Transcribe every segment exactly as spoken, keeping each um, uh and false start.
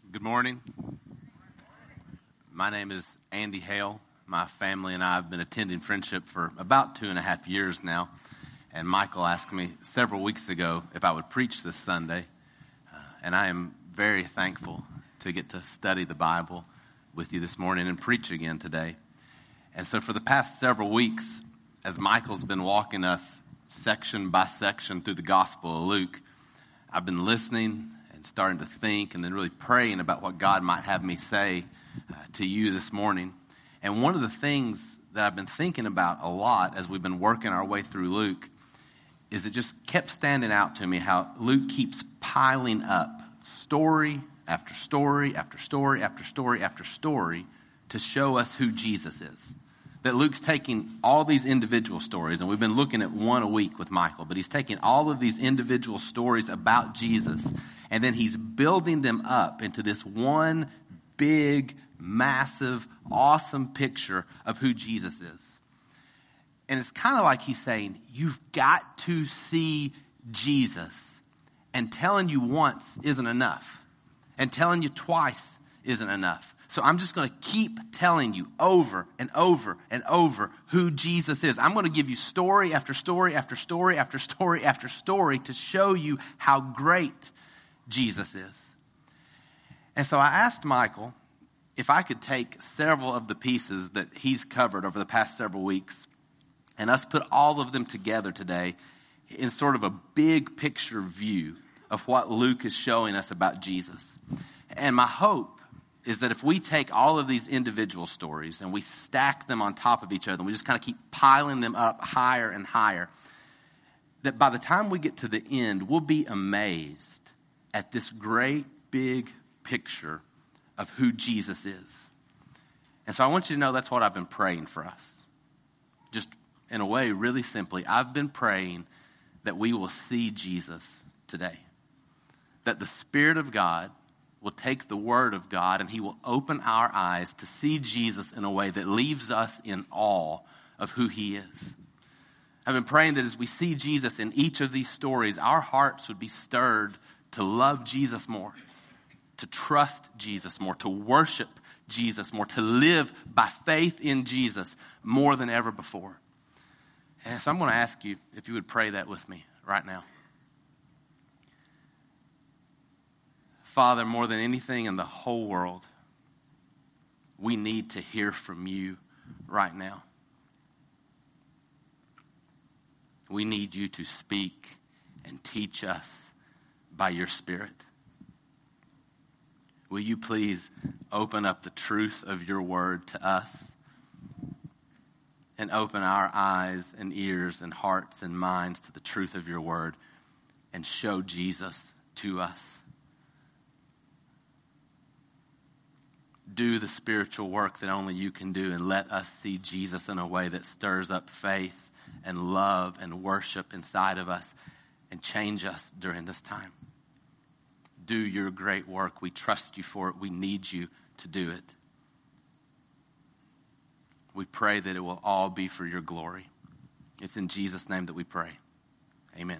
Good morning. My name is Andy Hale. My family and I have been attending Friendship for about two and a half years now. And Michael asked me several weeks ago if I would preach this Sunday. Uh, and I am very thankful to get to study the Bible with you this morning and preach again today. And so for the past several weeks, as Michael's been walking us section by section through the Gospel of Luke, I've been listening and starting to think and then really praying about what God might have me say uh, to you this morning. And one of the things that I've been thinking about a lot as we've been working our way through Luke is it just kept standing out to me how Luke keeps piling up story after story after story after story after story to show us who Jesus is. That Luke's taking all these individual stories, and we've been looking at one a week with Michael, but he's taking all of these individual stories about Jesus, and then he's building them up into this one big, massive, awesome picture of who Jesus is. And it's kind of like he's saying, you've got to see Jesus, and telling you once isn't enough, and telling you twice isn't enough. So I'm just going to keep telling you over and over and over who Jesus is. I'm going to give you story after story after story after story after story to show you how great Jesus is. And so I asked Michael if I could take several of the pieces that he's covered over the past several weeks and us put all of them together today in sort of a big picture view of what Luke is showing us about Jesus. And my hope is that if we take all of these individual stories and we stack them on top of each other, and we just kind of keep piling them up higher and higher, that by the time we get to the end, we'll be amazed at this great big picture of who Jesus is. And so I want you to know that's what I've been praying for us. Just in a way, really simply, I've been praying that we will see Jesus today. That the Spirit of God will take the Word of God and He will open our eyes to see Jesus in a way that leaves us in awe of who He is. I've been praying that as we see Jesus in each of these stories, our hearts would be stirred to love Jesus more, to trust Jesus more, to worship Jesus more, to live by faith in Jesus more than ever before. And so I'm going to ask you if you would pray that with me right now. Father, more than anything in the whole world, we need to hear from you right now. We need you to speak and teach us by your Spirit. Will you please open up the truth of your word to us and open our eyes and ears and hearts and minds to the truth of your word and show Jesus to us. Do the spiritual work that only you can do and let us see Jesus in a way that stirs up faith and love and worship inside of us and change us during this time. Do your great work. We trust you for it. We need you to do it. We pray that it will all be for your glory. It's in Jesus' name that we pray. Amen.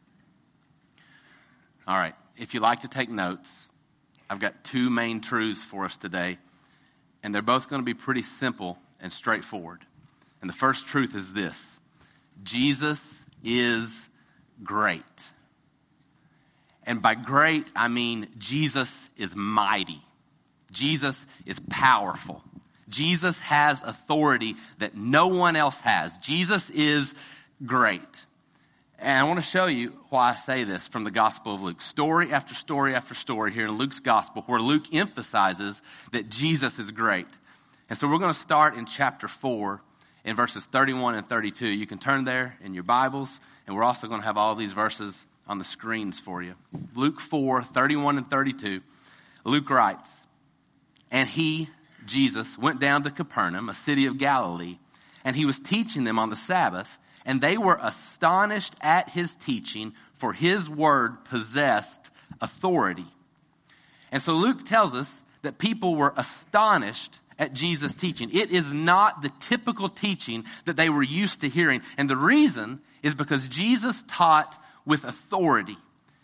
All right. If you like to take notes, I've got two main truths for us today, and they're both going to be pretty simple and straightforward. And the first truth is this: Jesus is great. And by great, I mean Jesus is mighty. Jesus is powerful. Jesus has authority that no one else has. Jesus is great. And I want to show you why I say this from the Gospel of Luke. Story after story after story here in Luke's Gospel, where Luke emphasizes that Jesus is great. And so we're going to start in chapter four in verses thirty-one and thirty-two. You can turn there in your Bibles, and we're also going to have all these verses on the screens for you. Luke four, thirty-one and thirty-two. Luke writes, "And he, Jesus, went down to Capernaum, a city of Galilee, and he was teaching them on the Sabbath. And they were astonished at his teaching, for his word possessed authority." And so Luke tells us that people were astonished at Jesus' teaching. It is not the typical teaching that they were used to hearing. And the reason is because Jesus taught with authority.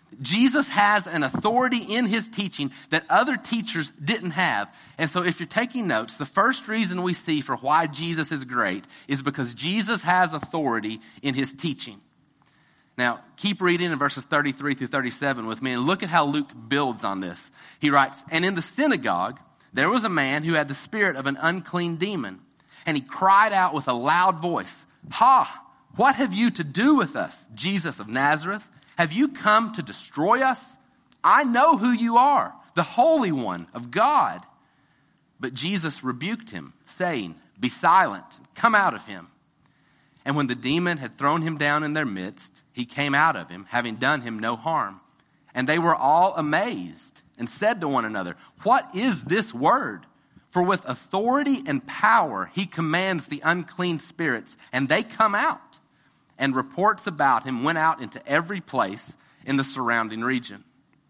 Jesus has an authority in his teaching that other teachers didn't have. And so if you're taking notes, the first reason we see for why Jesus is great is because Jesus has authority in his teaching. Now, keep reading in verses thirty-three through thirty-seven with me and look at how Luke builds on this. He writes, "And in the synagogue, there was a man who had the spirit of an unclean demon. And he cried out with a loud voice, 'Ha! What have you to do with us, Jesus of Nazareth? Have you come to destroy us? I know who you are, the Holy One of God.' But Jesus rebuked him, saying, 'Be silent, come out of him.' And when the demon had thrown him down in their midst, he came out of him, having done him no harm. And they were all amazed and said to one another, 'What is this word?' For with authority and power he commands the unclean spirits, and they come out. And reports about him went out into every place in the surrounding region."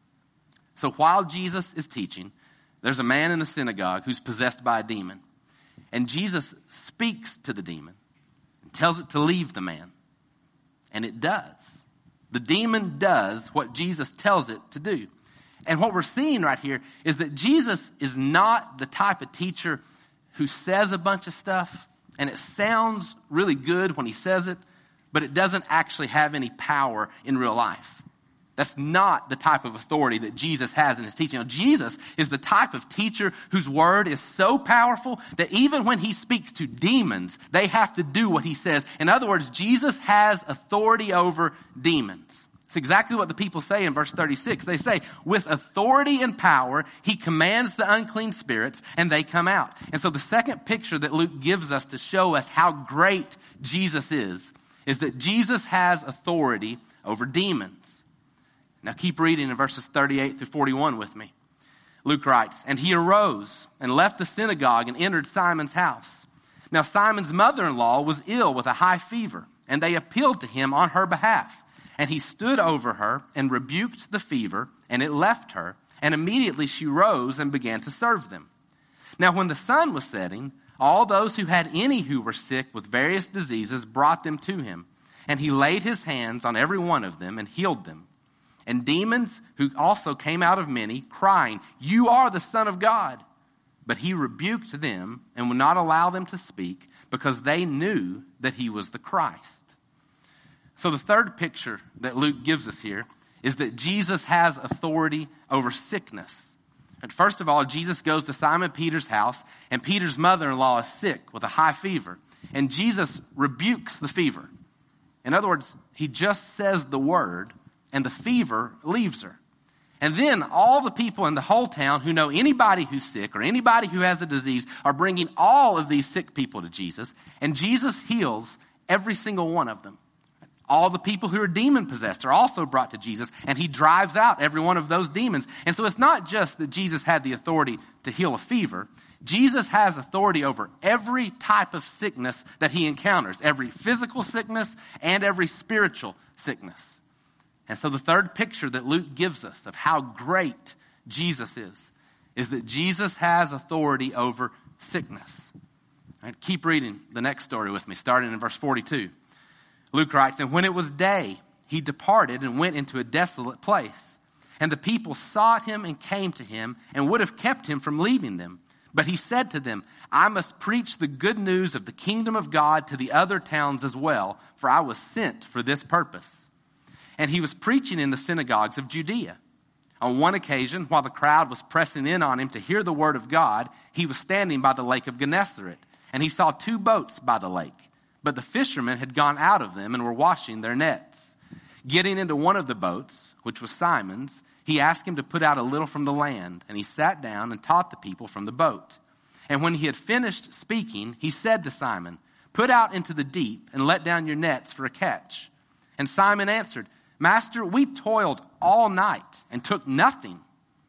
So while Jesus is teaching, there's a man in the synagogue who's possessed by a demon. And Jesus speaks to the demon and tells it to leave the man. And it does. The demon does what Jesus tells it to do. And what we're seeing right here is that Jesus is not the type of teacher who says a bunch of stuff, and it sounds really good when he says it, but it doesn't actually have any power in real life. That's not the type of authority that Jesus has in his teaching. Now, Jesus is the type of teacher whose word is so powerful that even when he speaks to demons, they have to do what he says. In other words, Jesus has authority over demons. It's exactly what the people say in verse thirty-six. They say, with authority and power, he commands the unclean spirits and they come out. And so the second picture that Luke gives us to show us how great Jesus is, is that Jesus has authority over demons. Now keep reading in verses thirty-eight through forty-one with me. Luke writes, "And he arose and left the synagogue and entered Simon's house. Now Simon's mother-in-law was ill with a high fever, and they appealed to him on her behalf. And he stood over her and rebuked the fever, and it left her, and immediately she rose and began to serve them. Now when the sun was setting, all those who had any who were sick with various diseases brought them to him, and he laid his hands on every one of them and healed them. And demons who also came out of many, crying, 'You are the Son of God.' But he rebuked them and would not allow them to speak, because they knew that he was the Christ." So the third picture that Luke gives us here is that Jesus has authority over sickness. And first of all, Jesus goes to Simon Peter's house, and Peter's mother-in-law is sick with a high fever. And Jesus rebukes the fever. In other words, he just says the word, and the fever leaves her. And then all the people in the whole town who know anybody who's sick or anybody who has a disease are bringing all of these sick people to Jesus, and Jesus heals every single one of them. All the people who are demon-possessed are also brought to Jesus, and he drives out every one of those demons. And so it's not just that Jesus had the authority to heal a fever. Jesus has authority over every type of sickness that he encounters, every physical sickness and every spiritual sickness. And so the third picture that Luke gives us of how great Jesus is, is that Jesus has authority over sickness. All right, keep reading the next story with me, starting in verse forty-two. Luke writes, "And when it was day, he departed and went into a desolate place. And the people sought him and came to him and would have kept him from leaving them. But he said to them, 'I must preach the good news of the kingdom of God to the other towns as well, for I was sent for this purpose.' And he was preaching in the synagogues of Judea. On one occasion, while the crowd was pressing in on him to hear the word of God, he was standing by the lake of Gennesaret, and he saw two boats by the lake. But the fishermen had gone out of them and were washing their nets. Getting into one of the boats, which was Simon's, he asked him to put out a little from the land, and he sat down and taught the people from the boat. And when he had finished speaking, he said to Simon, 'Put out into the deep and let down your nets for a catch.' And Simon answered, 'Master, we toiled all night and took nothing.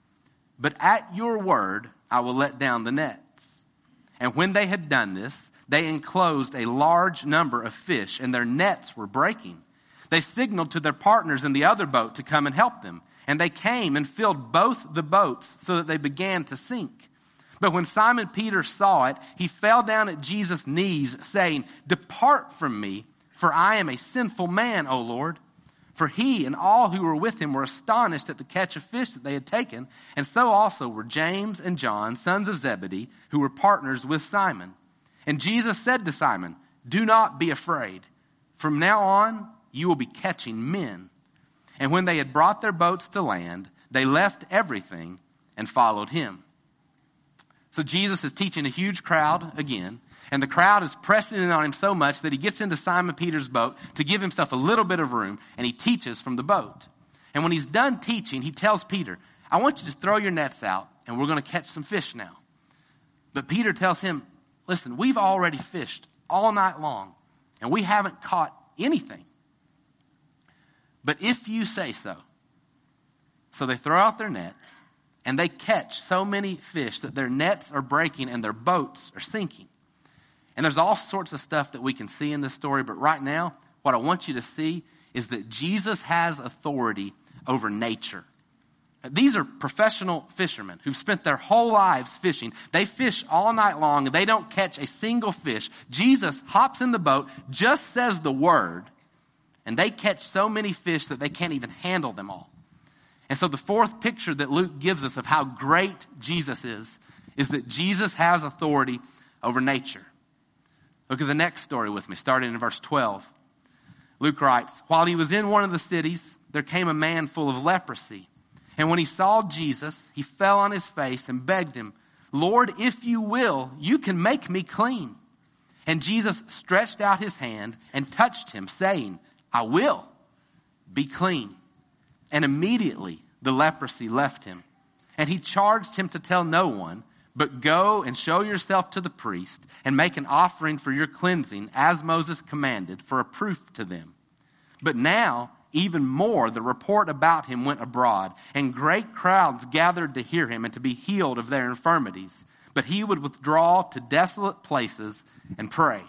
But at your word I will let down the nets.' And when they had done this, they enclosed a large number of fish, and their nets were breaking. They signaled to their partners in the other boat to come and help them. And they came and filled both the boats so that they began to sink. But when Simon Peter saw it, he fell down at Jesus' knees, saying, 'Depart from me, for I am a sinful man, O Lord.' For he and all who were with him were astonished at the catch of fish that they had taken, and so also were James and John, sons of Zebedee, who were partners with Simon. And Jesus said to Simon, "Do not be afraid. From now on, you will be catching men." And when they had brought their boats to land, they left everything and followed him. So Jesus is teaching a huge crowd again, and the crowd is pressing in on him so much that he gets into Simon Peter's boat to give himself a little bit of room, and he teaches from the boat. And when he's done teaching, he tells Peter, "I want you to throw your nets out, and we're going to catch some fish now." But Peter tells him, "Listen, we've already fished all night long, and we haven't caught anything. But if you say so." So they throw out their nets, and they catch so many fish that their nets are breaking and their boats are sinking. And there's all sorts of stuff that we can see in this story, but right now, what I want you to see is that Jesus has authority over nature. These are professional fishermen who've spent their whole lives fishing. They fish all night long, and they don't catch a single fish. Jesus hops in the boat, just says the word, and they catch so many fish that they can't even handle them all. And so the fourth picture that Luke gives us of how great Jesus is, is that Jesus has authority over nature. Look at the next story with me, starting in verse twelve. Luke writes, "While he was in one of the cities, there came a man full of leprosy. And when he saw Jesus, he fell on his face and begged him, 'Lord, if you will, you can make me clean.' And Jesus stretched out his hand and touched him, saying, 'I will, be clean.' And immediately the leprosy left him. And he charged him to tell no one, but go and show yourself to the priest and make an offering for your cleansing, as Moses commanded, for a proof to them. But now, even more, the report about him went abroad, and great crowds gathered to hear him and to be healed of their infirmities. But he would withdraw to desolate places and pray."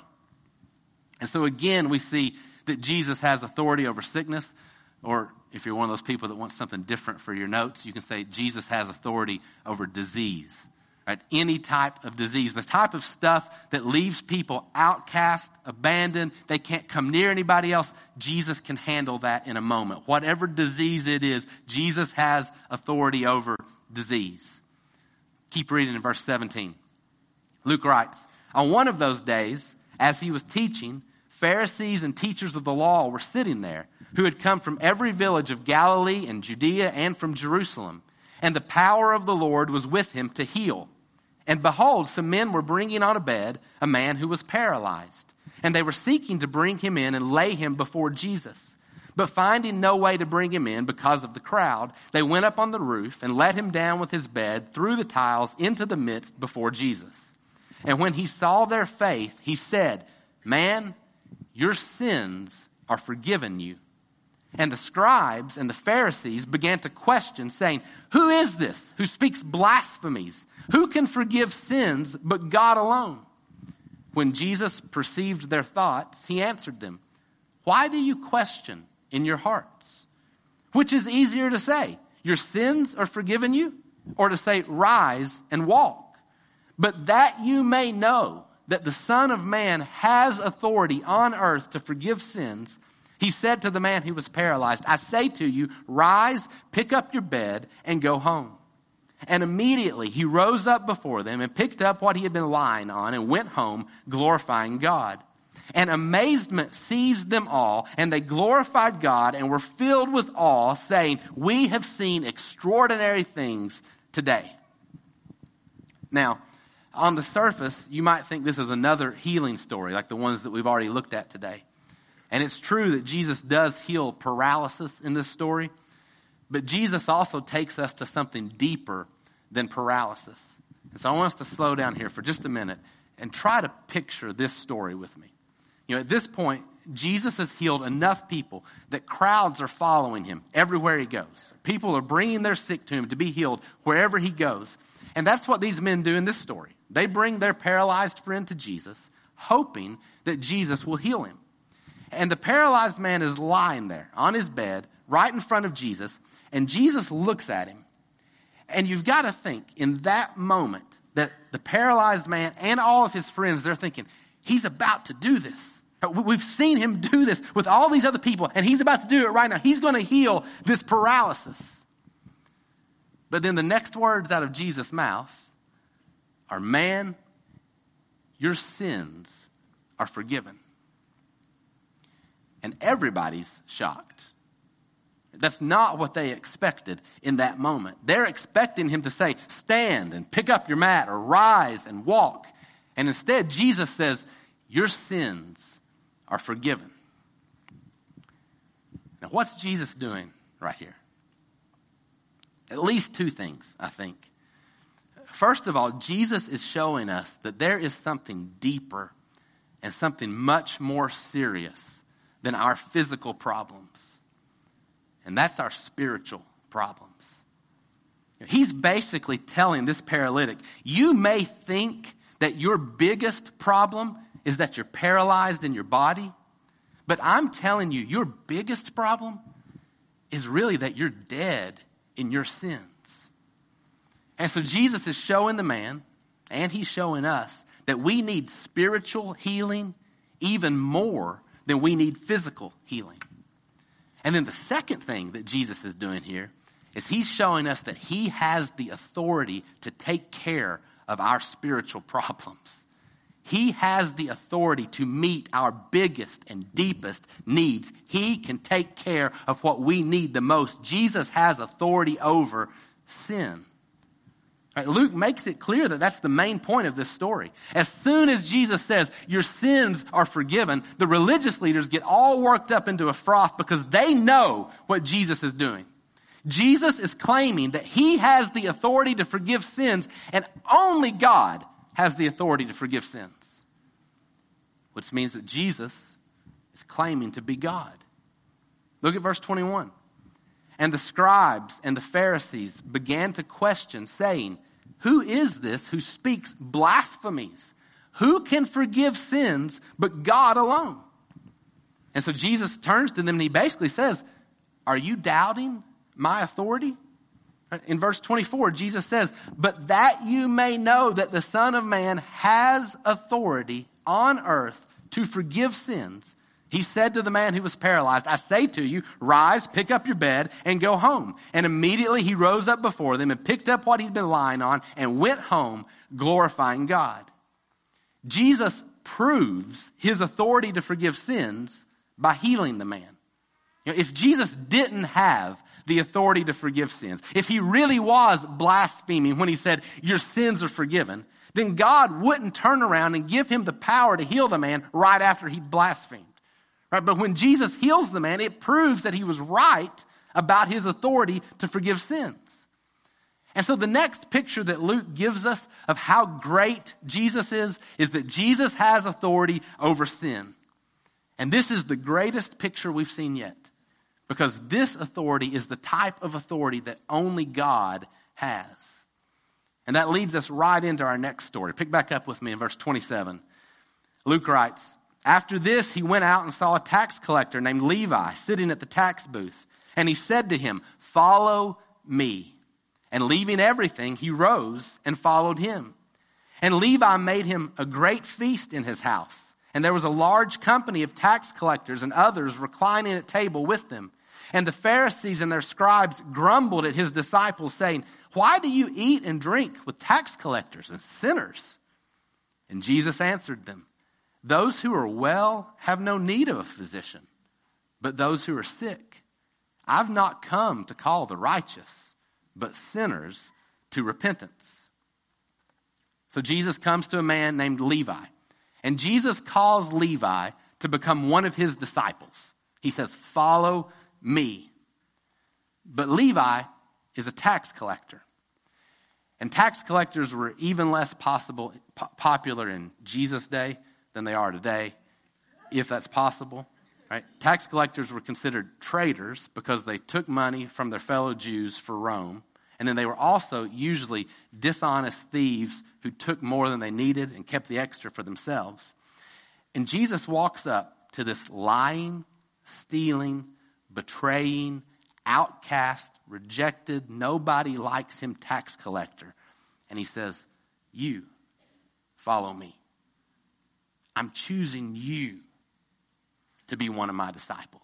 And so again, we see that Jesus has authority over sickness, or if you're one of those people that wants something different for your notes, you can say Jesus has authority over disease. Right? Any type of disease, the type of stuff that leaves people outcast, abandoned, they can't come near anybody else, Jesus can handle that in a moment. Whatever disease it is, Jesus has authority over disease. Keep reading in verse seventeen. Luke writes, "On one of those days, as he was teaching, Pharisees and teachers of the law were sitting there, who had come from every village of Galilee and Judea and from Jerusalem. And the power of the Lord was with him to heal. And behold, some men were bringing on a bed a man who was paralyzed. And they were seeking to bring him in and lay him before Jesus. But finding no way to bring him in because of the crowd, they went up on the roof and let him down with his bed through the tiles into the midst before Jesus. And when he saw their faith, he said, 'Man, your sins are forgiven you.' And the scribes and the Pharisees began to question, saying, 'Who is this who speaks blasphemies? Who can forgive sins but God alone?' When Jesus perceived their thoughts, he answered them, 'Why do you question in your hearts? Which is easier to say, your sins are forgiven you, or to say, rise and walk? But that you may know that the Son of Man has authority on earth to forgive sins, he said to the man who was paralyzed, I say to you, rise, pick up your bed, and go home. And immediately he rose up before them and picked up what he had been lying on and went home, glorifying God. And amazement seized them all, and they glorified God and were filled with awe, saying, we have seen extraordinary things today. Now, on the surface, you might think this is another healing story, like the ones that we've already looked at today. And it's true that Jesus does heal paralysis in this story, but Jesus also takes us to something deeper than paralysis. And so I want us to slow down here for just a minute and try to picture this story with me. You know, at this point, Jesus has healed enough people that crowds are following him everywhere he goes. People are bringing their sick to him to be healed wherever he goes. And that's what these men do in this story. They bring their paralyzed friend to Jesus, hoping that Jesus will heal him. And the paralyzed man is lying there on his bed right in front of Jesus, and Jesus looks at him. And you've got to think in that moment that the paralyzed man and all of his friends, they're thinking, he's about to do this. We've seen him do this with all these other people, and he's about to do it right now. He's going to heal this paralysis. But then the next words out of Jesus' mouth are, man, your sins are forgiven. And everybody's shocked. That's not what they expected in that moment. They're expecting him to say, stand and pick up your mat, or rise and walk. And instead, Jesus says, your sins are forgiven. Now, what's Jesus doing right here? At least two things, I think. First of all, Jesus is showing us that there is something deeper and something much more serious than our physical problems. And that's our spiritual problems. He's basically telling this paralytic, you may think that your biggest problem is that you're paralyzed in your body, but I'm telling you, your biggest problem is really that you're dead in your sins. And so Jesus is showing the man, and he's showing us, that we need spiritual healing even more than we need physical healing. And then the second thing that Jesus is doing here is he's showing us that he has the authority to take care of our spiritual problems. He has the authority to meet our biggest and deepest needs. He can take care of what we need the most. Jesus has authority over sin. Right, Luke makes it clear that that's the main point of this story. As soon as Jesus says, your sins are forgiven, the religious leaders get all worked up into a froth because they know what Jesus is doing. Jesus is claiming that he has the authority to forgive sins, and only God has the authority to forgive sins. Which means that Jesus is claiming to be God. Look at verse twenty-one. And the scribes and the Pharisees began to question, saying, who is this who speaks blasphemies? Who can forgive sins but God alone? And so Jesus turns to them and he basically says, are you doubting my authority? In verse twenty-four, Jesus says, but that you may know that the Son of Man has authority on earth to forgive sins, he said to the man who was paralyzed, I say to you, rise, pick up your bed, and go home. And immediately he rose up before them and picked up what he'd been lying on and went home, glorifying God. Jesus proves his authority to forgive sins by healing the man. You know, if Jesus didn't have the authority to forgive sins, if he really was blaspheming when he said, your sins are forgiven, then God wouldn't turn around and give him the power to heal the man right after he blasphemed. Right? But when Jesus heals the man, it proves that he was right about his authority to forgive sins. And so the next picture that Luke gives us of how great Jesus is, is that Jesus has authority over sin. And this is the greatest picture we've seen yet, because this authority is the type of authority that only God has. And that leads us right into our next story. Pick back up with me in verse twenty-seven. Luke writes, after this, he went out and saw a tax collector named Levi sitting at the tax booth. And he said to him, follow me. And leaving everything, he rose and followed him. And Levi made him a great feast in his house. And there was a large company of tax collectors and others reclining at table with them. And the Pharisees and their scribes grumbled at his disciples, saying, why do you eat and drink with tax collectors and sinners? And Jesus answered them, those who are well have no need of a physician, but those who are sick. I've not come to call the righteous, but sinners to repentance. So Jesus comes to a man named Levi, and Jesus calls Levi to become one of his disciples. He says, follow me. But Levi is a tax collector. And tax collectors were even less possible, po- popular in Jesus' day than they are today, if that's possible. Right? Tax collectors were considered traitors because they took money from their fellow Jews for Rome. And then they were also usually dishonest thieves who took more than they needed and kept the extra for themselves. And Jesus walks up to this lying, stealing, betraying, outcast, rejected, nobody likes him tax collector. And he says, you follow me. I'm choosing you to be one of my disciples.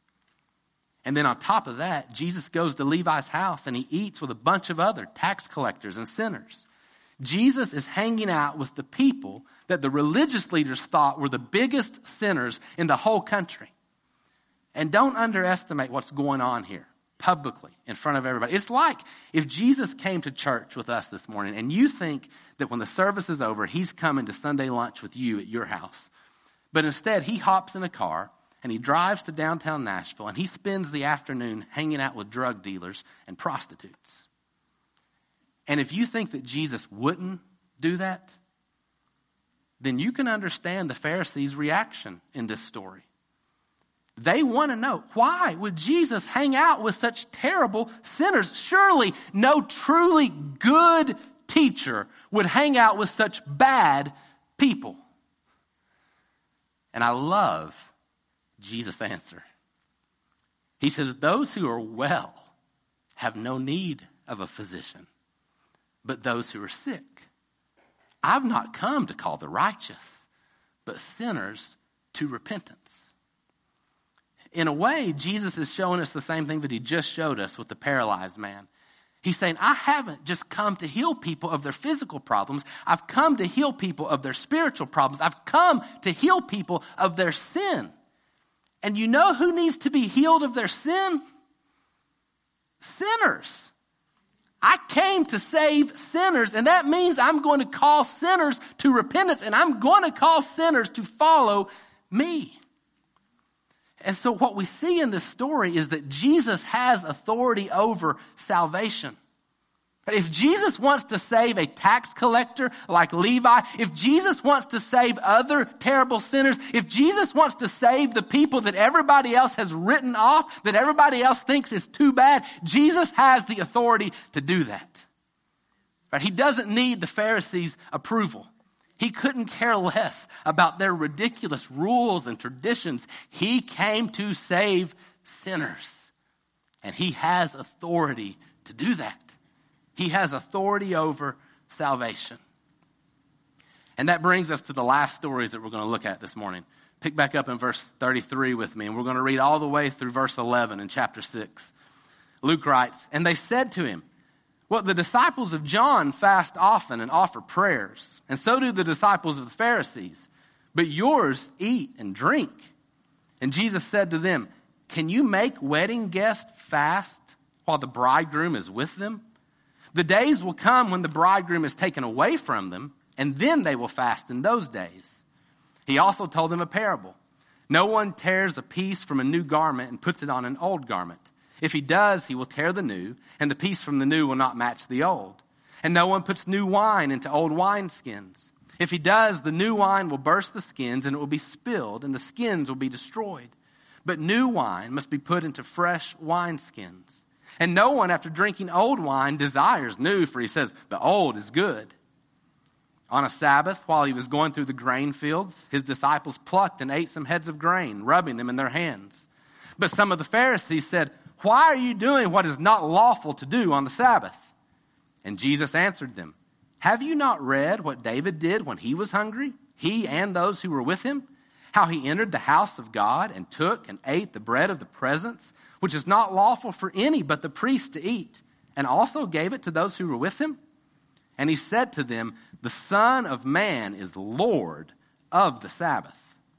And then on top of that, Jesus goes to Levi's house and he eats with a bunch of other tax collectors and sinners. Jesus is hanging out with the people that the religious leaders thought were the biggest sinners in the whole country. And don't underestimate what's going on here publicly in front of everybody. It's like if Jesus came to church with us this morning and you think that when the service is over, he's coming to Sunday lunch with you at your house. But instead, he hops in a car and he drives to downtown Nashville and he spends the afternoon hanging out with drug dealers and prostitutes. And if you think that Jesus wouldn't do that, then you can understand the Pharisees' reaction in this story. They want to know, why would Jesus hang out with such terrible sinners? Surely no truly good teacher would hang out with such bad people. And I love Jesus' answer. He says, those who are well have no need of a physician, but those who are sick. I've not come to call the righteous, but sinners to repentance. In a way, Jesus is showing us the same thing that he just showed us with the paralyzed man. He's saying, I haven't just come to heal people of their physical problems. I've come to heal people of their spiritual problems. I've come to heal people of their sin. And you know who needs to be healed of their sin? Sinners. I came to save sinners, and that means I'm going to call sinners to repentance, and I'm going to call sinners to follow me. And so what we see in this story is that Jesus has authority over salvation. If Jesus wants to save a tax collector like Levi, if Jesus wants to save other terrible sinners, if Jesus wants to save the people that everybody else has written off, that everybody else thinks is too bad, Jesus has the authority to do that. Right? He doesn't need the Pharisees' approval. He couldn't care less about their ridiculous rules and traditions. He came to save sinners. And he has authority to do that. He has authority over salvation. And that brings us to the last stories that we're going to look at this morning. Pick back up in verse thirty-three with me, and we're going to read all the way through verse eleven in chapter six. Luke writes, and they said to him, well, the disciples of John fast often and offer prayers, and so do the disciples of the Pharisees. But yours eat and drink. And Jesus said to them, can you make wedding guests fast while the bridegroom is with them? The days will come when the bridegroom is taken away from them, and then they will fast in those days. He also told them a parable. No one tears a piece from a new garment and puts it on an old garment. If he does, he will tear the new, and the piece from the new will not match the old. And no one puts new wine into old wineskins. If he does, the new wine will burst the skins, and it will be spilled, and the skins will be destroyed. But new wine must be put into fresh wineskins. And no one, after drinking old wine, desires new, for he says, the old is good. On a Sabbath, while he was going through the grain fields, his disciples plucked and ate some heads of grain, rubbing them in their hands. But some of the Pharisees said, why are you doing what is not lawful to do on the Sabbath? And Jesus answered them, have you not read what David did when he was hungry, he and those who were with him? How he entered the house of God and took and ate the bread of the presence, which is not lawful for any but the priest to eat, and also gave it to those who were with him? And he said to them, the Son of Man is Lord of the Sabbath.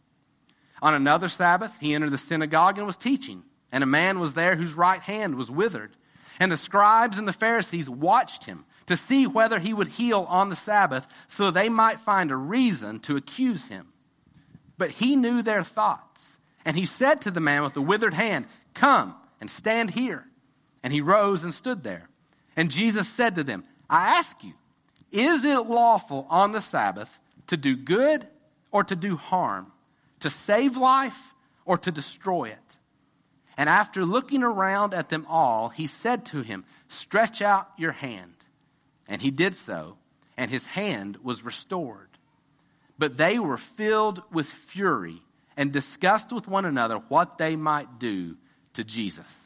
On another Sabbath, he entered the synagogue and was teaching. And a man was there whose right hand was withered. And the scribes and the Pharisees watched him to see whether he would heal on the Sabbath, so they might find a reason to accuse him. But he knew their thoughts. And he said to the man with the withered hand, come and stand here. And he rose and stood there. And Jesus said to them, I ask you, is it lawful on the Sabbath to do good or to do harm, to save life or to destroy it? And after looking around at them all, he said to him, stretch out your hand. And he did so, and his hand was restored. But they were filled with fury and discussed with one another what they might do to Jesus.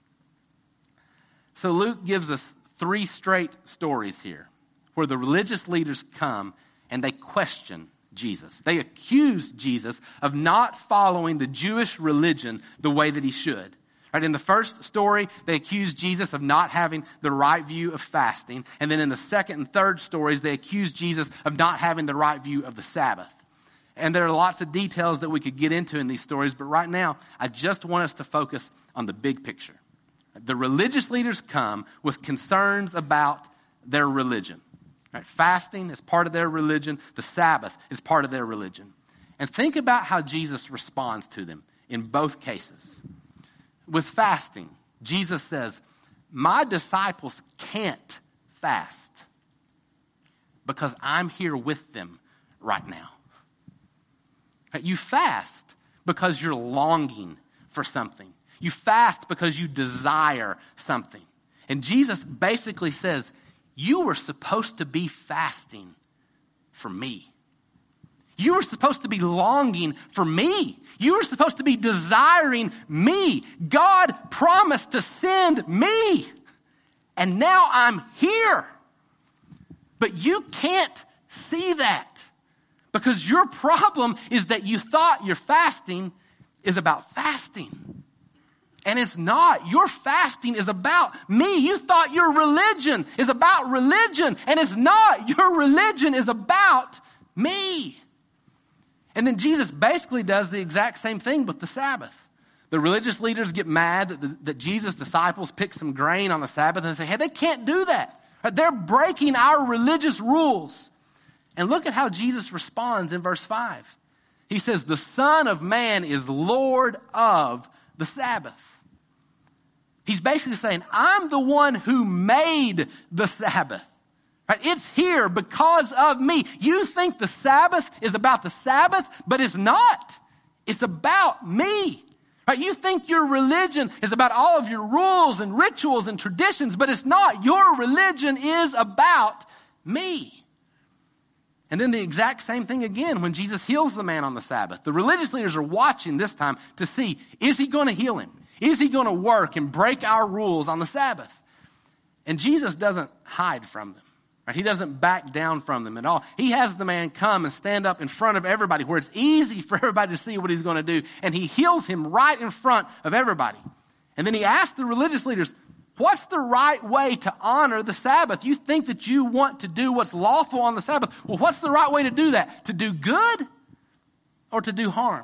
So Luke gives us three straight stories here where the religious leaders come and they question Jesus. They accused Jesus of not following the Jewish religion the way that he should. Right, in the first story, they accused Jesus of not having the right view of fasting. And then in the second and third stories, they accused Jesus of not having the right view of the Sabbath. And there are lots of details that we could get into in these stories, but right now, I just want us to focus on the big picture. The religious leaders come with concerns about their religion. Right? Fasting is part of their religion. The Sabbath is part of their religion. And think about how Jesus responds to them in both cases. With fasting, Jesus says, my disciples can't fast because I'm here with them right now. You fast because you're longing for something. You fast because you desire something. And Jesus basically says, you were supposed to be fasting for me. You were supposed to be longing for me. You were supposed to be desiring me. God promised to send me. And now I'm here. But you can't see that. Because your problem is that you thought your fasting is about fasting. And it's not. Your fasting is about me. You thought your religion is about religion. And it's not. Your religion is about me. And then Jesus basically does the exact same thing with the Sabbath. The religious leaders get mad that, the, that Jesus' disciples pick some grain on the Sabbath and say, hey, they can't do that. They're breaking our religious rules. And look at how Jesus responds in verse five. He says, the Son of Man is Lord of the Sabbath. He's basically saying, I'm the one who made the Sabbath. Right? It's here because of me. You think the Sabbath is about the Sabbath, but it's not. It's about me. Right? You think your religion is about all of your rules and rituals and traditions, but it's not. Your religion is about me. And then the exact same thing again when Jesus heals the man on the Sabbath. The religious leaders are watching this time to see, is he going to heal him? Is he going to work and break our rules on the Sabbath? And Jesus doesn't hide from them. Right? He doesn't back down from them at all. He has the man come and stand up in front of everybody where it's easy for everybody to see what he's going to do. And he heals him right in front of everybody. And then he asks the religious leaders, what's the right way to honor the Sabbath? You think that you want to do what's lawful on the Sabbath. Well, what's the right way to do that? To do good or to do harm?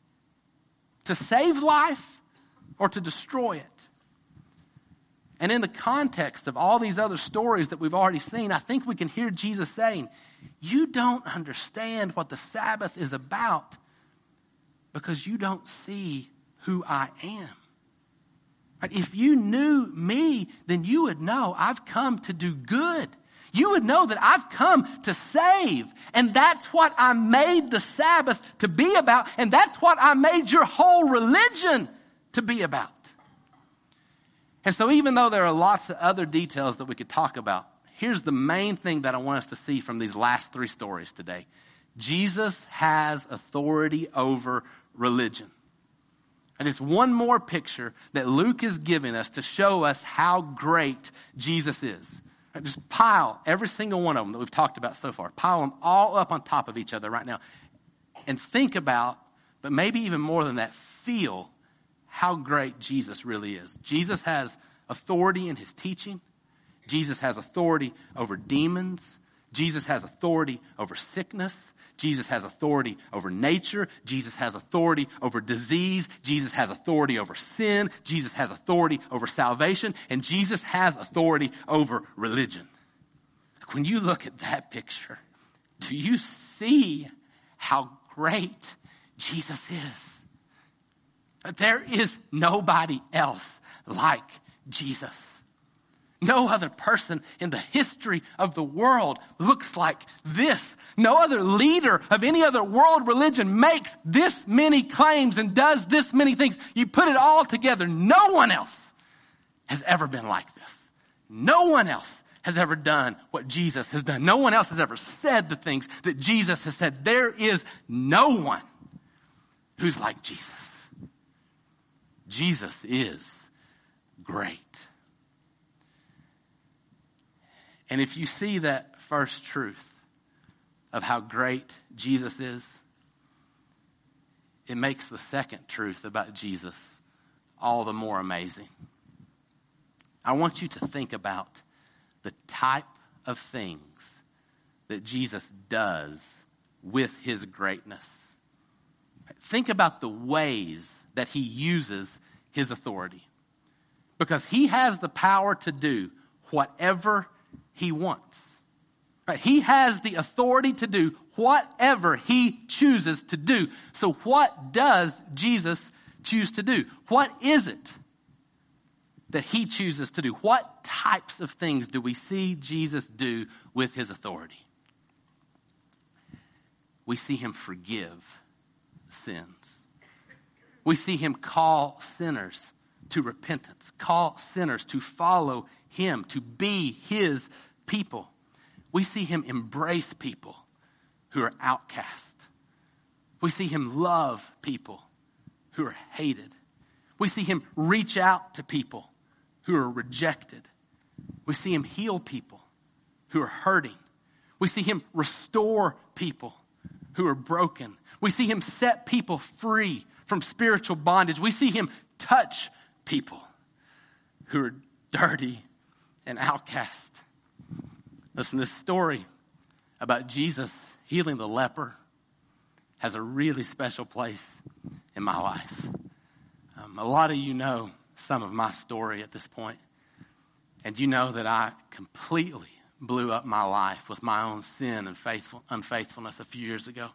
To save life or to destroy it? And in the context of all these other stories that we've already seen, I think we can hear Jesus saying, you don't understand what the Sabbath is about because you don't see who I am. If you knew me, then you would know I've come to do good. You would know that I've come to save. And that's what I made the Sabbath to be about. And that's what I made your whole religion to be about. And so even though there are lots of other details that we could talk about, here's the main thing that I want us to see from these last three stories today. Jesus has authority over religion. And it's one more picture that Luke is giving us to show us how great Jesus is. Right, just pile every single one of them that we've talked about so far. Pile them all up on top of each other right now. And think about, but maybe even more than that, feel how great Jesus really is. Jesus has authority in his teaching. Jesus has authority over demons. Jesus has authority over sickness. Jesus has authority over nature. Jesus has authority over disease. Jesus has authority over sin. Jesus has authority over salvation. And Jesus has authority over religion. When you look at that picture, do you see how great Jesus is? There is nobody else like Jesus. No other person in the history of the world looks like this. No other leader of any other world religion makes this many claims and does this many things. You put it all together, no one else has ever been like this. No one else has ever done what Jesus has done. No one else has ever said the things that Jesus has said. There is no one who's like Jesus. Jesus is great. And if you see that first truth, of how great Jesus is, it makes the second truth about Jesus all the more amazing. I want you to think about the type of things that Jesus does with his greatness. Think about the ways that he uses his authority. Because he has the power to do whatever he wants. Right? He has the authority to do whatever he chooses to do. So what does Jesus choose to do? What is it that he chooses to do? What types of things do we see Jesus do with his authority? We see him forgive sins. We see him call sinners to repentance, call sinners to follow him, to be his people. We see him embrace people who are outcast. We see him love people who are hated. We see him reach out to people who are rejected. We see him heal people who are hurting. We see him restore people who are broken. We see him set people free from spiritual bondage. We see him touch people who are dirty and outcast. Listen, this story about Jesus healing the leper has a really special place in my life. Um, a lot of you know some of my story at this point, and you know that I completely blew up my life with my own sin and faithful, unfaithfulness a few years ago.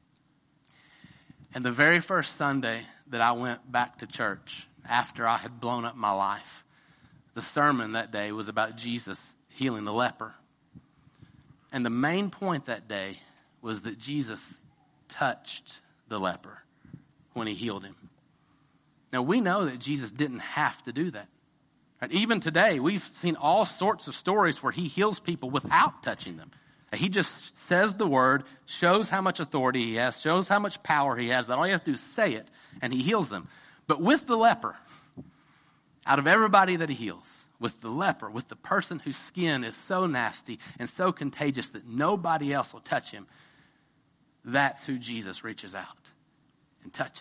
And the very first Sunday that I went back to church after I had blown up my life, the sermon that day was about Jesus healing the leper. And the main point that day was that Jesus touched the leper when he healed him. Now, we know that Jesus didn't have to do that. Right? Even today, we've seen all sorts of stories where he heals people without touching them. He just says the word, shows how much authority he has, shows how much power he has, that all he has to do is say it, and he heals them. But with the leper, out of everybody that he heals, with the leper, with the person whose skin is so nasty and so contagious that nobody else will touch him, that's who Jesus reaches out and touches.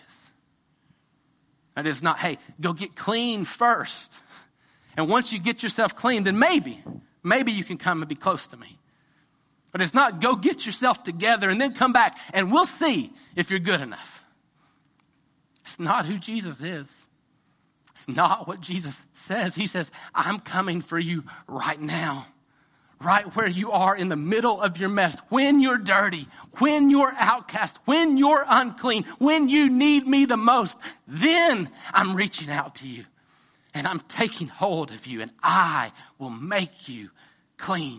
And it's not, hey, go get clean first. And once you get yourself clean, then maybe, maybe you can come and be close to me. But it's not go get yourself together and then come back and we'll see if you're good enough. It's not who Jesus is. It's not what Jesus says. He says, I'm coming for you right now. Right where you are in the middle of your mess. When you're dirty, when you're outcast, when you're unclean, when you need me the most, then I'm reaching out to you. And I'm taking hold of you and I will make you clean.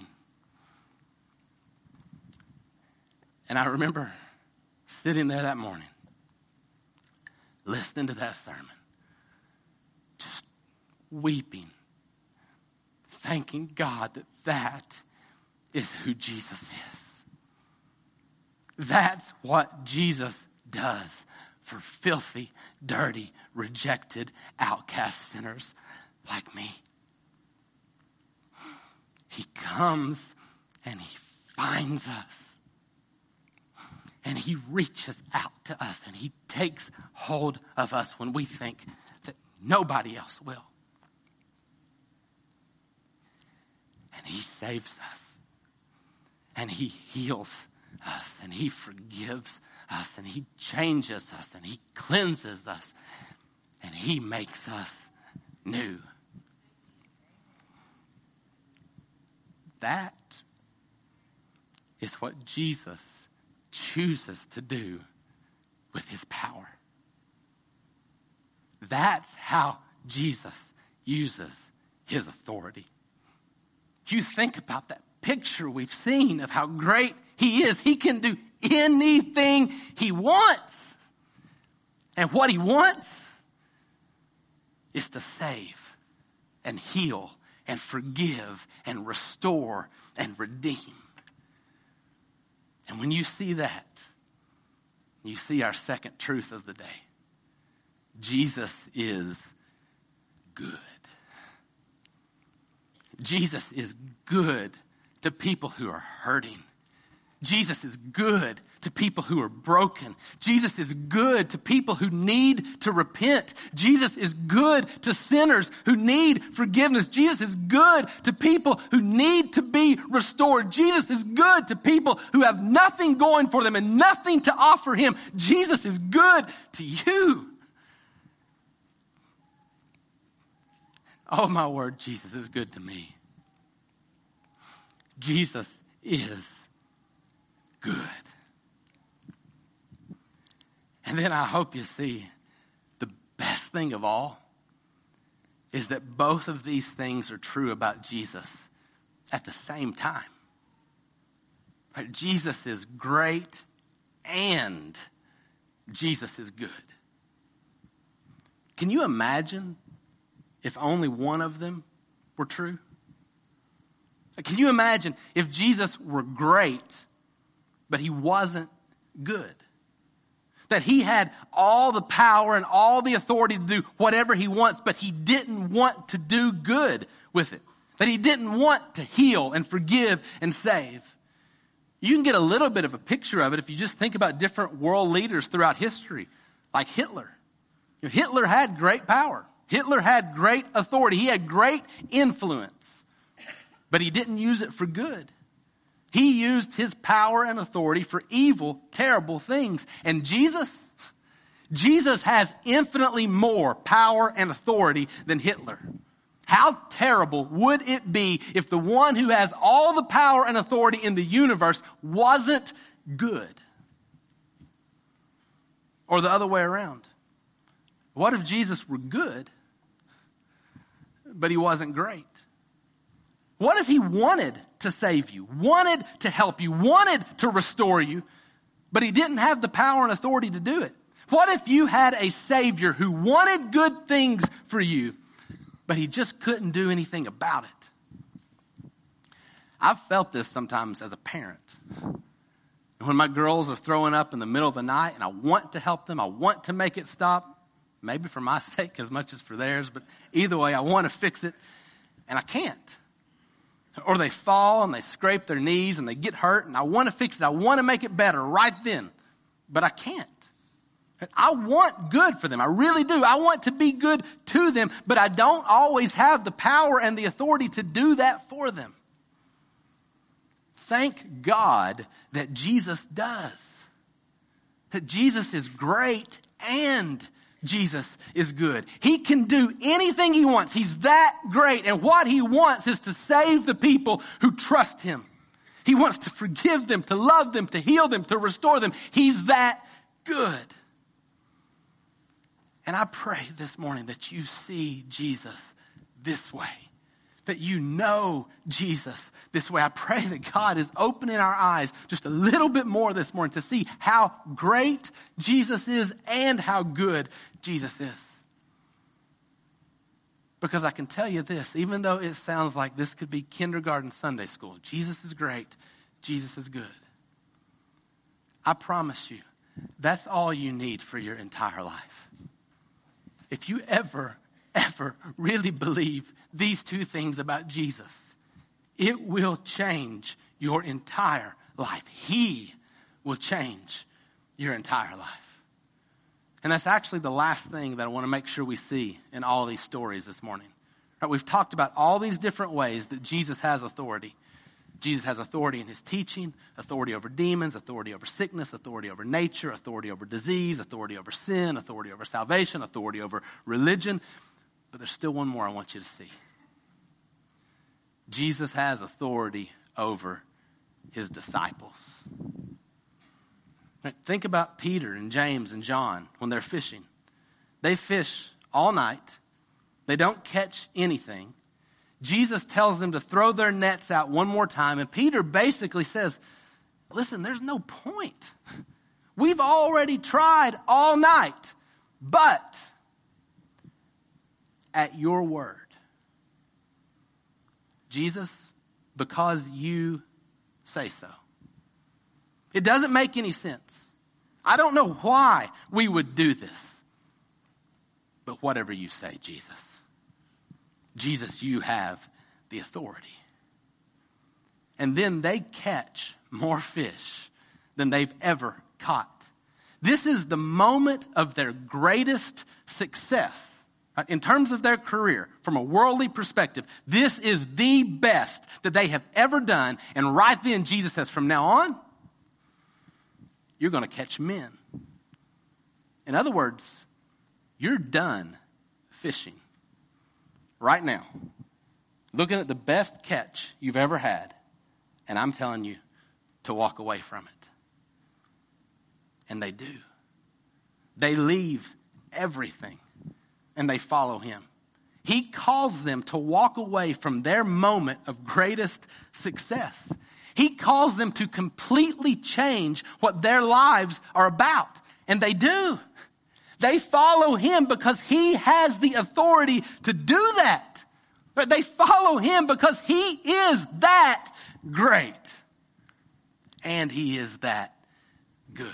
And I remember sitting there that morning, listening to that sermon, just weeping, thanking God that that is who Jesus is. That's what Jesus does for filthy, dirty, rejected, outcast sinners like me. He comes and he finds us. And he reaches out to us and he takes hold of us when we think that nobody else will. And he saves us. And he heals us. And he forgives us. And he changes us. And he cleanses us. And he makes us new. That is what Jesus chooses to do with his power. That's how Jesus uses his authority. You think about that picture we've seen of how great he is. He can do anything he wants. And what he wants is to save and heal and forgive and restore and redeem. And when you see that, you see our second truth of the day. Jesus is good. Jesus is good to people who are hurting. Jesus is good to people who are broken. Jesus is good to people who need to repent. Jesus is good to sinners who need forgiveness. Jesus is good to people who need to be restored. Jesus is good to people who have nothing going for them and nothing to offer him. Jesus is good to you. Oh, my word, Jesus is good to me. Jesus is good. And then I hope you see the best thing of all is that both of these things are true about Jesus at the same time. Right? Jesus is great and Jesus is good. Can you imagine if only one of them were true? Can you imagine if Jesus were great, but he wasn't good? That he had all the power and all the authority to do whatever he wants, but he didn't want to do good with it. That he didn't want to heal and forgive and save. You can get a little bit of a picture of it if you just think about different world leaders throughout history, like Hitler. You know, Hitler had great power. Hitler had great authority. He had great influence. But he didn't use it for good. He used his power and authority for evil, terrible things. And Jesus, Jesus has infinitely more power and authority than Hitler. How terrible would it be if the one who has all the power and authority in the universe wasn't good? Or the other way around. What if Jesus were good, but he wasn't great? What if he wanted to save you, wanted to help you, wanted to restore you, but he didn't have the power and authority to do it? What if you had a Savior who wanted good things for you, but he just couldn't do anything about it? I've felt this sometimes as a parent. When my girls are throwing up in the middle of the night and I want to help them, I want to make it stop, maybe for my sake as much as for theirs, but either way, I want to fix it, and I can't. Or they fall and they scrape their knees and they get hurt and I want to fix it. I want to make it better right then. But I can't. I want good for them. I really do. I want to be good to them. But I don't always have the power and the authority to do that for them. Thank God that Jesus does. That Jesus is great and Jesus is good. He can do anything he wants. He's that great. And what he wants is to save the people who trust him. He wants to forgive them, to love them, to heal them, to restore them. He's that good. And I pray this morning that you see Jesus this way. That you know Jesus this way. I pray that God is opening our eyes just a little bit more this morning to see how great Jesus is and how good Jesus is. Because I can tell you this, even though it sounds like this could be kindergarten Sunday school, Jesus is great, Jesus is good. I promise you, that's all you need for your entire life. If you ever, ever really believe these two things about Jesus, it will change your entire life. He will change your entire life. And that's actually the last thing that I want to make sure we see in all these stories this morning. Right, we've talked about all these different ways that Jesus has authority. Jesus has authority in his teaching, authority over demons, authority over sickness, authority over nature, authority over disease, authority over sin, authority over salvation, authority over religion. But there's still one more I want you to see. Jesus has authority over his disciples. Right, think about Peter and James and John when they're fishing. They fish all night. They don't catch anything. Jesus tells them to throw their nets out one more time. And Peter basically says, listen, there's no point. We've already tried all night. But at your word, Jesus, because you say so. It doesn't make any sense. I don't know why we would do this. But whatever you say, Jesus. Jesus, you have the authority. And then they catch more fish than they've ever caught. This is the moment of their greatest success. Right? In terms of their career, from a worldly perspective, this is the best that they have ever done. And right then, Jesus says, from now on, you're going to catch men. In other words, you're done fishing right now, looking at the best catch you've ever had, and I'm telling you to walk away from it. And they do. They leave everything and they follow him. He calls them to walk away from their moment of greatest success. He calls them to completely change what their lives are about. And they do. They follow him because he has the authority to do that. They follow him because he is that great. And he is that good.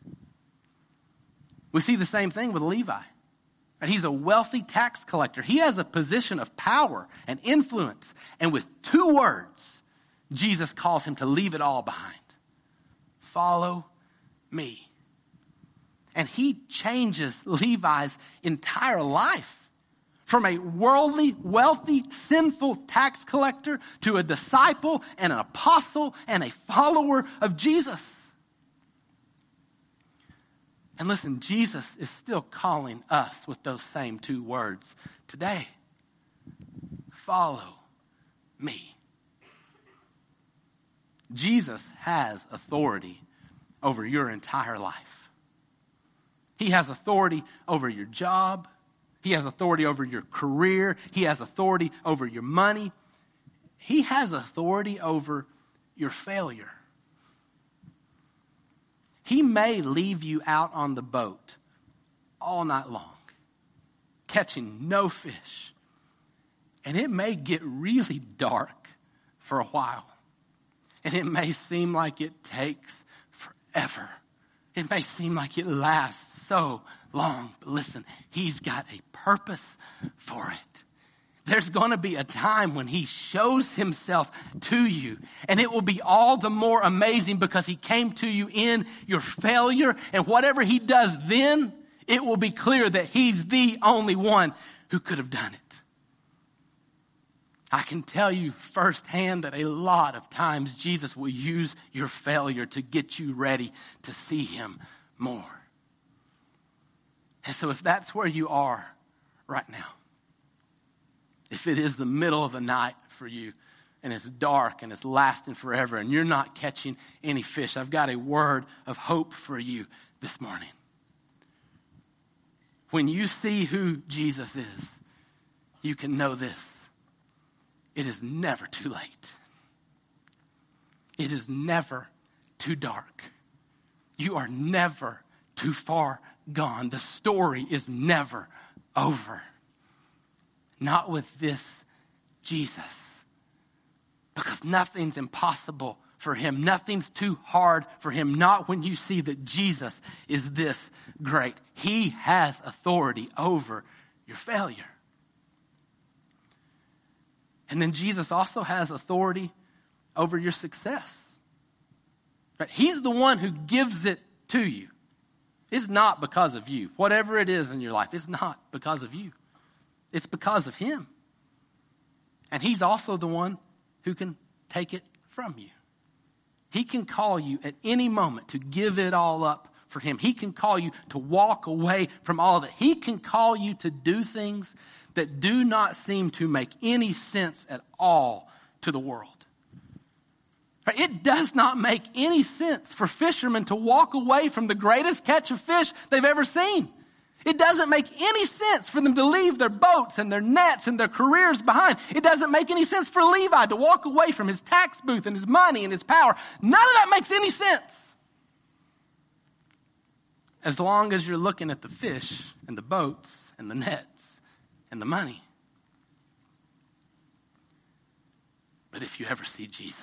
We see the same thing with Levi. He's a wealthy tax collector. He has a position of power and influence. And with two words, Jesus calls him to leave it all behind. Follow me. And he changes Levi's entire life. From a worldly, wealthy, sinful tax collector to a disciple and an apostle and a follower of Jesus. And listen, Jesus is still calling us with those same two words today. Follow me. Jesus has authority over your entire life. He has authority over your job. He has authority over your career. He has authority over your money. He has authority over your failure. He may leave you out on the boat all night long, catching no fish. And it may get really dark for a while. And it may seem like it takes forever. It may seem like it lasts so long. But listen, he's got a purpose for it. There's going to be a time when he shows himself to you. And it will be all the more amazing because he came to you in your failure. And whatever he does then, it will be clear that he's the only one who could have done it. I can tell you firsthand that a lot of times Jesus will use your failure to get you ready to see him more. And so if that's where you are right now, if it is the middle of the night for you and it's dark and it's lasting forever and you're not catching any fish, I've got a word of hope for you this morning. When you see who Jesus is, you can know this. It is never too late. It is never too dark. You are never too far gone. The story is never over. Not with this Jesus. Because nothing's impossible for him. Nothing's too hard for him. Not when you see that Jesus is this great. He has authority over your failure. And then Jesus also has authority over your success. Right? He's the one who gives it to you. It's not because of you. Whatever it is in your life, it's not because of you. It's because of him. And he's also the one who can take it from you. He can call you at any moment to give it all up for him. He can call you to walk away from all of it. He can call you to do things that do not seem to make any sense at all to the world. It does not make any sense for fishermen to walk away from the greatest catch of fish they've ever seen. It doesn't make any sense for them to leave their boats and their nets and their careers behind. It doesn't make any sense for Levi to walk away from his tax booth and his money and his power. None of that makes any sense. As long as you're looking at the fish and the boats and the nets and the money. But if you ever see Jesus,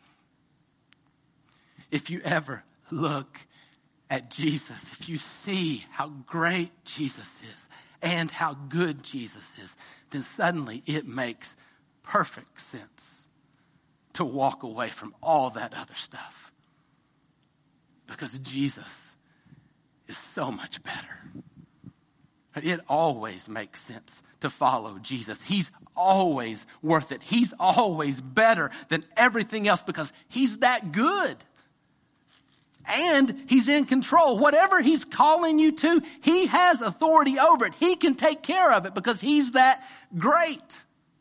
if you ever look at Jesus, if you see how great Jesus is and how good Jesus is, then suddenly it makes perfect sense to walk away from all that other stuff. Because Jesus is so much better. It always makes sense to follow Jesus. He's always worth it. He's always better than everything else because he's that good. And he's in control. Whatever he's calling you to, he has authority over it. He can take care of it because he's that great.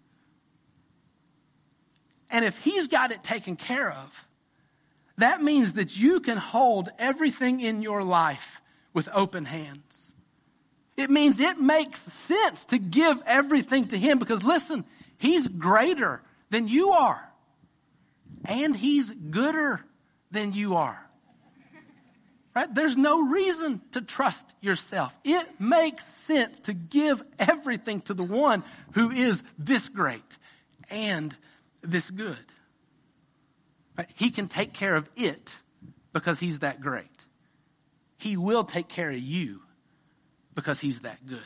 And if he's got it taken care of, that means that you can hold everything in your life with open hands. It means it makes sense to give everything to him because, listen, he's greater than you are. And he's gooder than you are. Right? There's no reason to trust yourself. It makes sense to give everything to the one who is this great and this good. Right? He can take care of it because he's that great. He will take care of you because he's that good.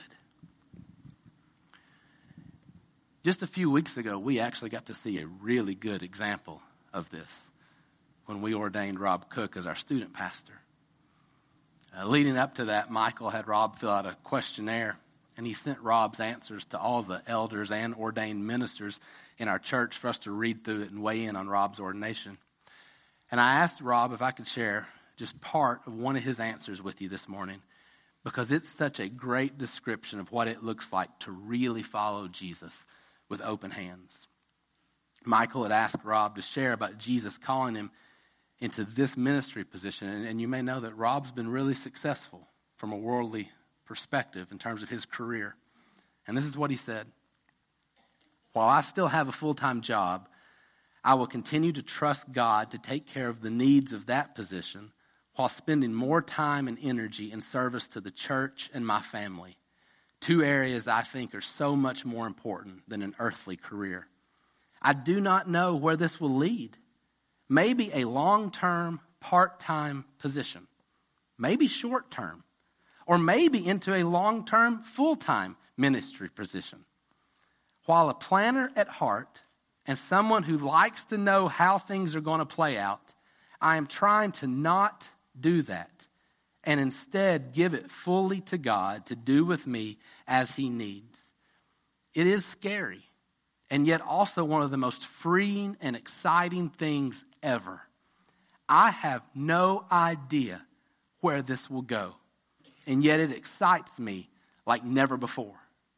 Just a few weeks ago, we actually got to see a really good example of this when we ordained Rob Cook as our student pastor. Uh, leading up to that, Michael had Rob fill out a questionnaire, and he sent Rob's answers to all the elders and ordained ministers in our church for us to read through it and weigh in on Rob's ordination. And I asked Rob if I could share just part of one of his answers with you this morning, because it's such a great description of what it looks like to really follow Jesus with open hands. Michael had asked Rob to share about Jesus calling him into this ministry position. And, and you may know that Rob's been really successful from a worldly perspective in terms of his career. And this is what he said. While I still have a full-time job, I will continue to trust God to take care of the needs of that position while spending more time and energy in service to the church and my family. Two areas I think are so much more important than an earthly career. I do not know where this will lead. Maybe a long-term, part-time position. Maybe short-term. Or maybe into a long-term, full-time ministry position. While a planner at heart and someone who likes to know how things are going to play out, I am trying to not do that and instead give it fully to God to do with me as he needs. It is scary and yet also one of the most freeing and exciting things ever. I have no idea where this will go, and yet it excites me like never before.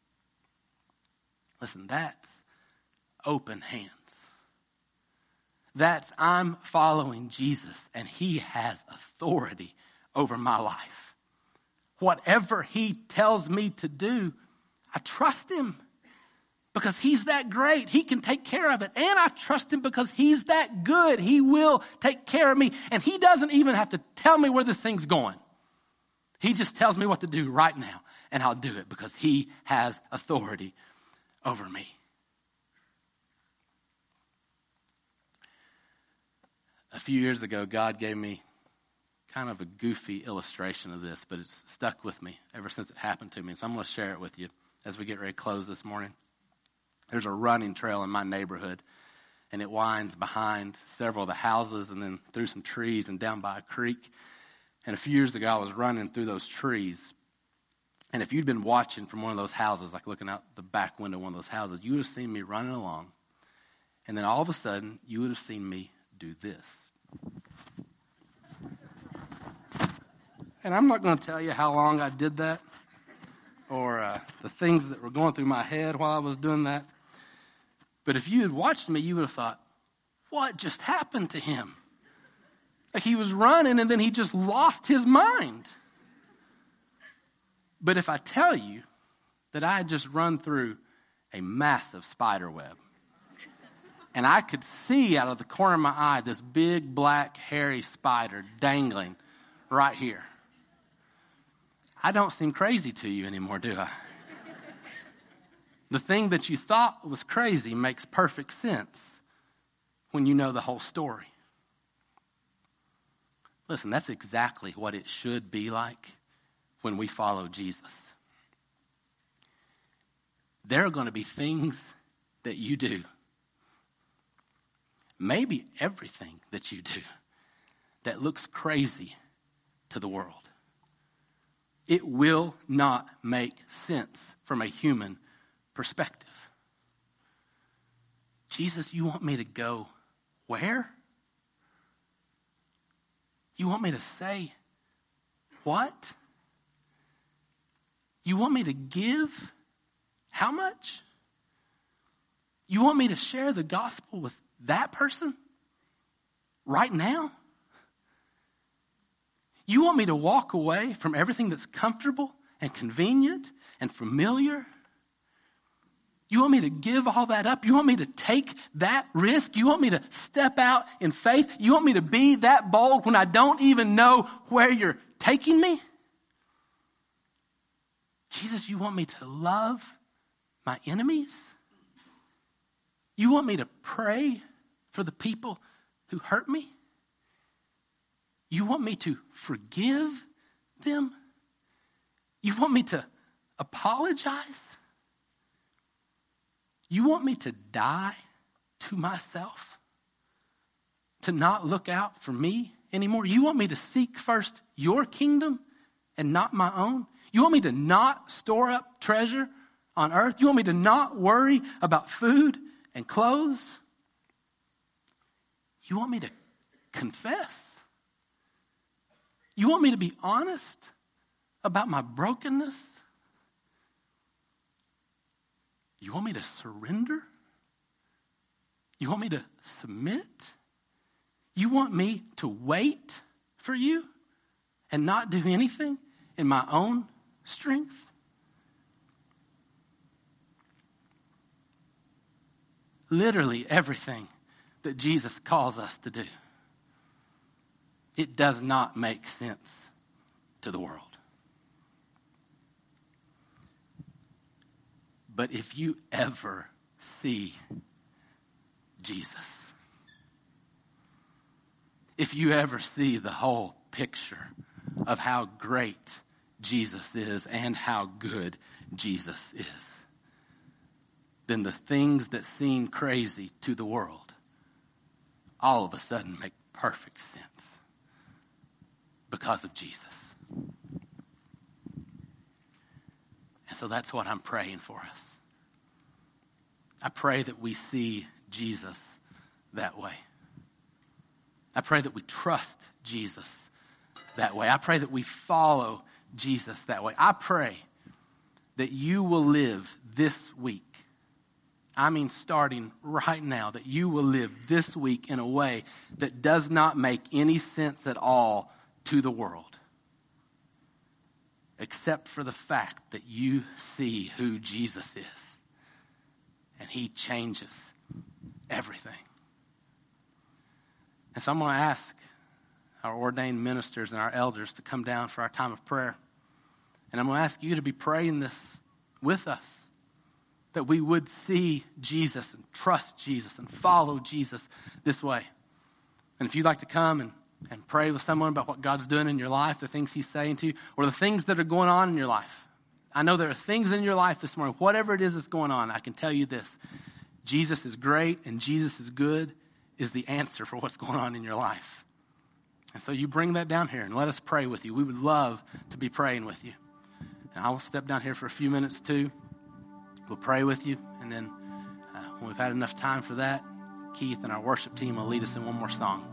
Listen, that's open hands. That's I'm following Jesus, and he has authority over my life. Whatever he tells me to do, I trust him because he's that great. He can take care of it. And I trust him because he's that good. He will take care of me. And he doesn't even have to tell me where this thing's going. He just tells me what to do right now, and I'll do it because he has authority over me. A few years ago, God gave me kind of a goofy illustration of this, but it's stuck with me ever since it happened to me. So I'm going to share it with you as we get ready to close this morning. There's a running trail in my neighborhood, and it winds behind several of the houses and then through some trees and down by a creek. And a few years ago, I was running through those trees. And if you'd been watching from one of those houses, like looking out the back window of one of those houses, you would have seen me running along. And then all of a sudden, you would have seen me do this. And I'm not going to tell you how long I did that or uh, the things that were going through my head while I was doing that. But if you had watched me, you would have thought, what just happened to him? Like he was running and then he just lost his mind. But if I tell you that I had just run through a massive spider web, and I could see out of the corner of my eye this big, black, hairy spider dangling right here. I don't seem crazy to you anymore, do I? The thing that you thought was crazy makes perfect sense when you know the whole story. Listen, that's exactly what it should be like when we follow Jesus. There are going to be things that you do maybe everything that you do that looks crazy to the world. It will not make sense from a human perspective. Jesus, you want me to go where? You want me to say what? You want me to give how much? You want me to share the gospel with that person right now? You want me to walk away from everything that's comfortable and convenient and familiar? You want me to give all that up? You want me to take that risk? You want me to step out in faith? You want me to be that bold when I don't even know where you're taking me? Jesus, you want me to love my enemies? You want me to pray for the people who hurt me? You want me to forgive them? You want me to apologize? You want me to die to myself? To not look out for me anymore? You want me to seek first your kingdom and not my own? You want me to not store up treasure on earth? You want me to not worry about food and clothes? You want me to confess? You want me to be honest about my brokenness? You want me to surrender? You want me to submit? You want me to wait for you and not do anything in my own strength? Literally everything that Jesus calls us to do, it does not make sense to the world. But if you ever see Jesus, if you ever see the whole picture of how great Jesus is and how good Jesus is, then the things that seem crazy to the world all of a sudden make perfect sense because of Jesus. And so that's what I'm praying for us. I pray that we see Jesus that way. I pray that we trust Jesus that way. I pray that we follow Jesus that way. I pray that you will live this week. I mean, starting right now, that you will live this week in a way that does not make any sense at all to the world, except for the fact that you see who Jesus is, and he changes everything. And so I'm going to ask our ordained ministers and our elders to come down for our time of prayer. And I'm going to ask you to be praying this with us, that we would see Jesus and trust Jesus and follow Jesus this way. And if you'd like to come and, and pray with someone about what God's doing in your life, the things he's saying to you, or the things that are going on in your life. I know there are things in your life this morning, whatever it is that's going on, I can tell you this. Jesus is great and Jesus is good is the answer for what's going on in your life. And so you bring that down here and let us pray with you. We would love to be praying with you. And I will step down here for a few minutes too. We'll pray with you, and then uh, when we've had enough time for that, Keith and our worship team will lead us in one more song.